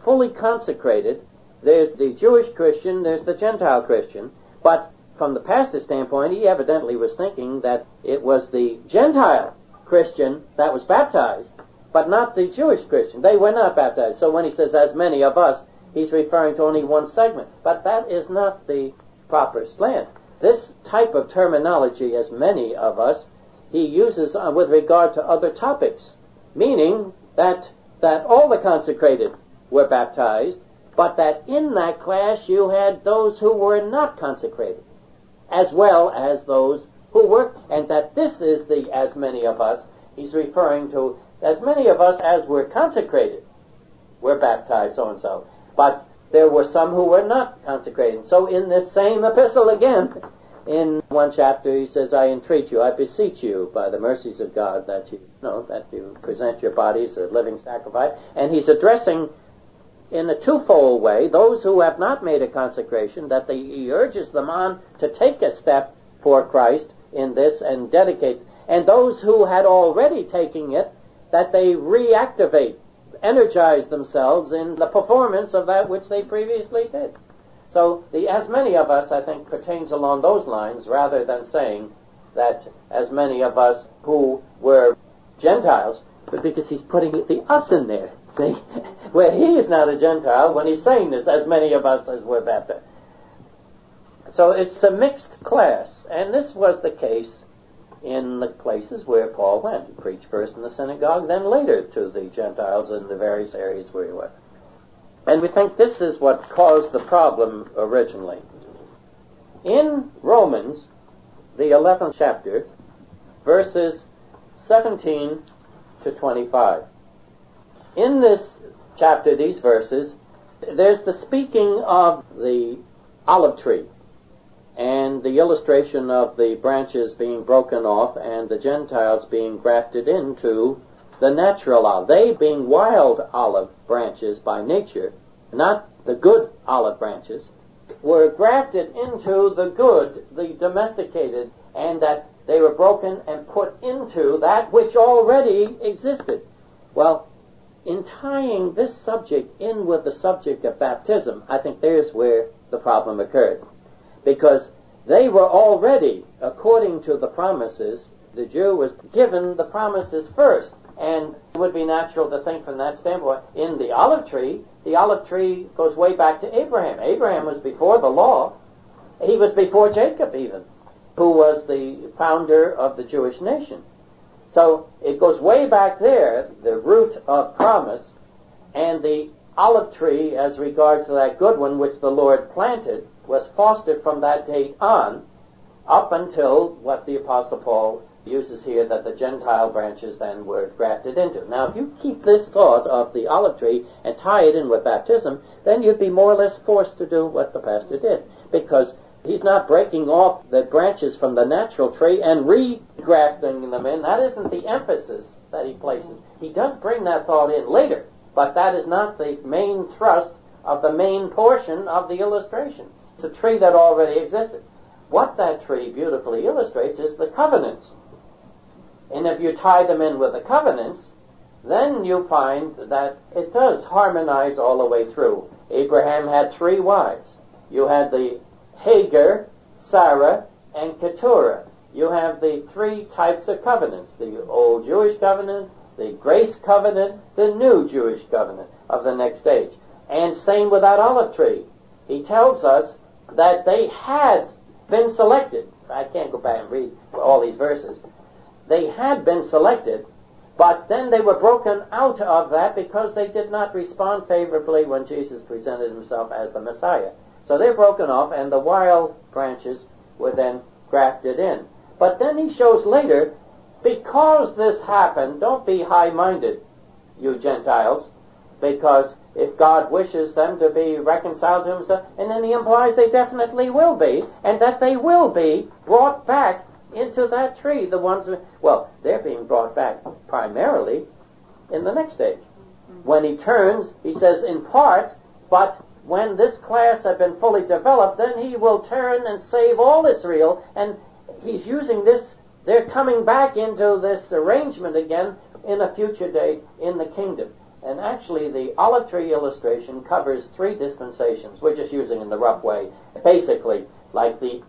fully consecrated. There's the Jewish Christian, there's the Gentile Christian, but from the pastor's standpoint, he evidently was thinking that it was the Gentile Christian that was baptized, but not the Jewish Christian. They were not baptized. So when he says, as many of us, he's referring to only one segment. But that is not the proper slant. This type of terminology, as many of us, he uses with regard to other topics, meaning that all the consecrated were baptized, but that in that class you had those who were not consecrated, as well as those who were, and that this is the as many of us. He's referring to as many of us as were consecrated were baptized, so-and-so. But there were some who were not consecrated. So in this same epistle again, in one chapter, he says, I entreat you, I beseech you, by the mercies of God, that you present your bodies a living sacrifice. And he's addressing in a twofold way those who have not made a consecration, that he urges them on to take a step for Christ in this and dedicate, and those who had already taken it, that they reactivate, energize themselves in the performance of that which they previously did. So the as many of us, I think, pertains along those lines, rather than saying that as many of us who were Gentiles, but because he's putting the us in there, see, where he is not a Gentile when he's saying this, as many of us as were baptized. So it's a mixed class, and this was the case in the places where Paul went. He preached first in the synagogue, then later to the Gentiles in the various areas where he went. And we think this is what caused the problem originally. In Romans, the 11th chapter, verses 17 to 25. In this chapter, these verses, there's the speaking of the olive tree and the illustration of the branches being broken off and the Gentiles being grafted into the natural olive. They, being wild olive branches by nature, not the good olive branches, were grafted into the good, the domesticated, and that they were broken and put into that which already existed. Well, in tying this subject in with the subject of baptism, I think there's where the problem occurred. Because they were already, according to the promises, the Jew was given the promises first. And it would be natural to think from that standpoint, in the olive tree goes way back to Abraham. Abraham was before the law. He was before Jacob even, who was the founder of the Jewish nation. So it goes way back there, the root of promise, and the olive tree, as regards to that good one which the Lord planted, was fostered from that date on, up until what the Apostle Paul uses here, that the Gentile branches then were grafted into. Now, if you keep this thought of the olive tree and tie it in with baptism, then you'd be more or less forced to do what the pastor did, because he's not breaking off the branches from the natural tree and re-grafting them in. That isn't the emphasis that he places. He does bring that thought in later, but that is not the main thrust of the main portion of the illustration. It's a tree that already existed. What that tree beautifully illustrates is the covenants. And if you tie them in with the covenants, then you find that it does harmonize all the way through. Abraham had 3 wives. You had the Hagar, Sarah, and Keturah. You have the 3 types of covenants: the old Jewish covenant, the grace covenant, the new Jewish covenant of the next age. And same with that olive tree. He tells us that they had been selected. I can't go back and read all these verses. They had been selected, but then they were broken out of that because they did not respond favorably when Jesus presented himself as the Messiah. So they're broken off, and the wild branches were then grafted in. But then he shows later, because this happened, don't be high-minded, you Gentiles, because if God wishes them to be reconciled to himself, and then he implies they definitely will be, and that they will be brought back into that tree. The ones, they're being brought back primarily in the next age. When he turns, he says in part, but when this class had been fully developed, then he will turn and save all Israel. And he's using this, they're coming back into this arrangement again in a future day in the kingdom. And actually, the olive tree illustration covers 3 dispensations. We're just using in the rough way. Basically, like the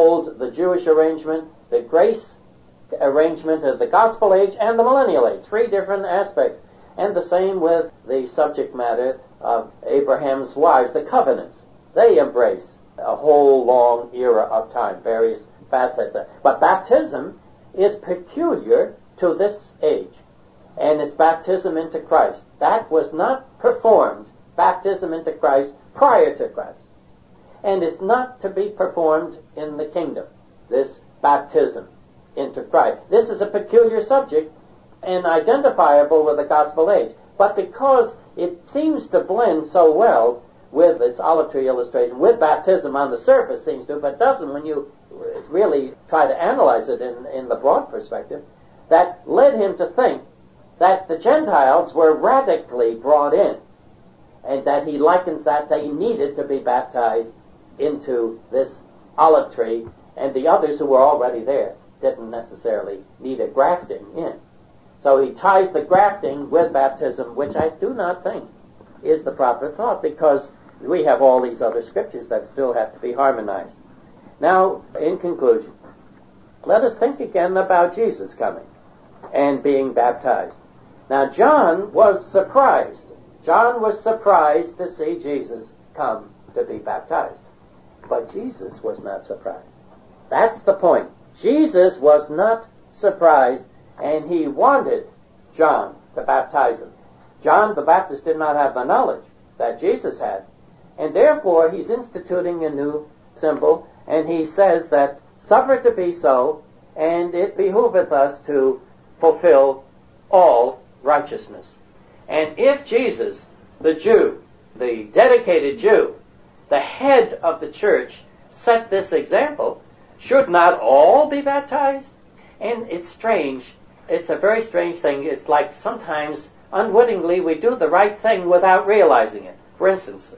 Jewish arrangement, the grace arrangement of the gospel age, and the millennial age. 3 different aspects. And the same with the subject matter of Abraham's wives, the covenants. They embrace a whole long era of time, various facets. But baptism is peculiar to this age, and it's baptism into Christ. That was not performed, baptism into Christ, prior to Christ. And it's not to be performed in the kingdom, this baptism into Christ. This is a peculiar subject and identifiable with the gospel age. But because it seems to blend so well with its olive tree illustration, with baptism on the surface seems to, but doesn't when you really try to analyze it in the broad perspective, that led him to think that the Gentiles were radically brought in, and that he likens that they needed to be baptized into this olive tree, and the others who were already there didn't necessarily need a grafting in. So he ties the grafting with baptism, which I do not think is the proper thought, because we have all these other scriptures that still have to be harmonized. Now, in conclusion, let us think again about Jesus coming and being baptized. Now, John was surprised. John was surprised to see Jesus come to be baptized. But Jesus was not surprised. That's the point. Jesus was not surprised, and he wanted John to baptize him. John the Baptist did not have the knowledge that Jesus had, and therefore he's instituting a new symbol, and he says that, suffer it to be so, and it behooveth us to fulfill all righteousness. And if Jesus, the Jew, the dedicated Jew, the head of the church, set this example, should not all be baptized? And it's strange. It's a very strange thing. It's like sometimes, unwittingly, we do the right thing without realizing it. For instance,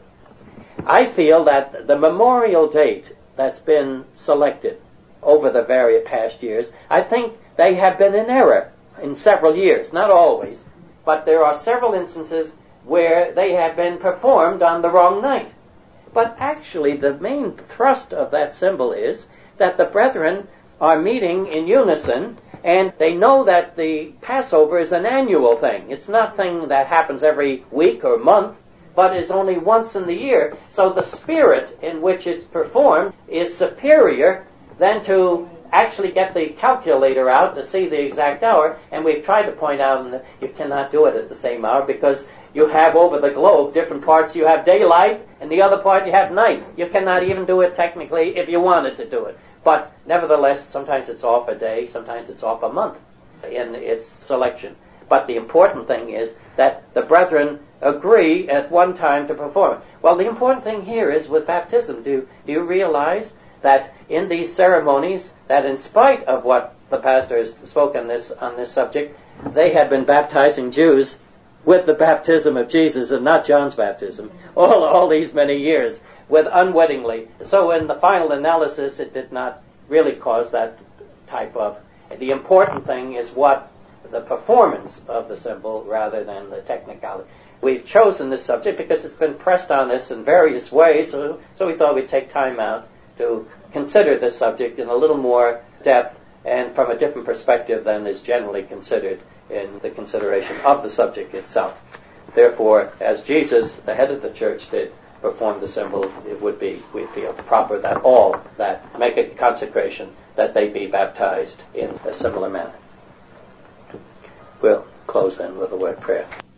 I feel that the memorial date that's been selected over the various past years, I think they have been in error in several years, not always, but there are several instances where they have been performed on the wrong night. But actually, the main thrust of that symbol is that the brethren are meeting in unison, and they know that the Passover is an annual thing. It's not a thing that happens every week or month, but is only once in the year. So the spirit in which it's performed is superior than to actually get the calculator out to see the exact hour. And we've tried to point out that you cannot do it at the same hour, because you have over the globe different parts. You have daylight, and the other part you have night. You cannot even do it technically if you wanted to do it. But nevertheless, sometimes it's off a day, sometimes it's off a month in its selection. But the important thing is that the brethren agree at one time to perform it. Well, the important thing here is with baptism. Do you realize that in these ceremonies, that in spite of what the pastor has spoken on this subject, they had been baptizing Jews with the baptism of Jesus and not John's baptism all these many years, with unwittingly. So in the final analysis, it did not really cause that type of... The important thing is what the performance of the symbol rather than the technicality. We've chosen this subject because it's been pressed on us in various ways, so we thought we'd take time out to consider this subject in a little more depth and from a different perspective than is generally considered in the consideration of the subject itself. Therefore, as Jesus, the head of the church, did perform the symbol, it would be, we feel, proper that all that make a consecration, that they be baptized in a similar manner. We'll close then with a word of prayer.